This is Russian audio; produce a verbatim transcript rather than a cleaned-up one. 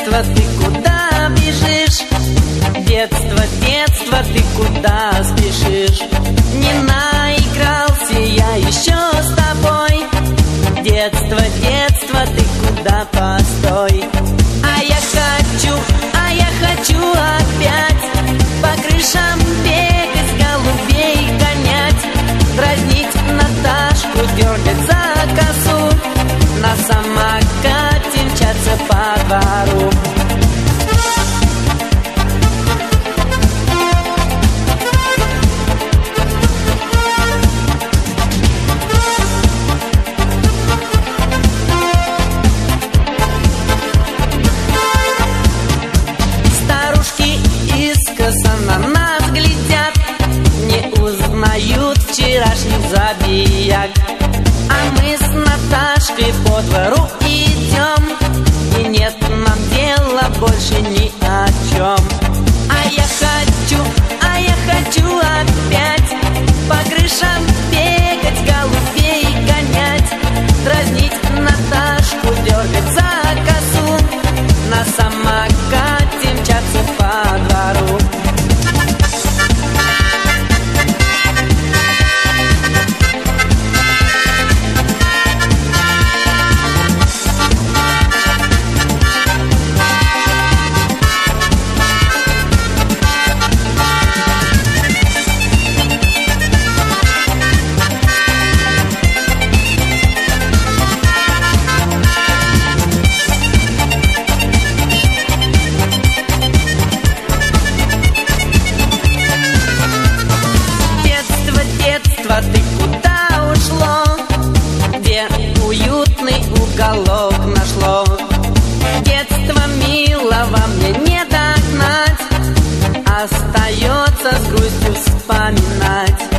детство, ты куда бежишь? Детство, детство, ты куда спешишь? Не наигрался я еще с тобой. Детство, детство, ты куда, постой. А я хочу, а я хочу опять по крышам бегать, голубей гонять, дразнить Наташку, дергать за косу, на самокате мчаться по двору. На нас глядят, не узнают вчерашних забияк. А мы с Наташкой по двору идем, и нет нам дела больше ни о чем. А я хочу, а я хочу опять по крышам бегать, голубей гонять, дразнить Наташку, дергать за косу, на самокате мчаться по двору. Ты куда ушло? Где уютный уголок нашло? Детство милого мне не догнать, остается с грустью вспоминать.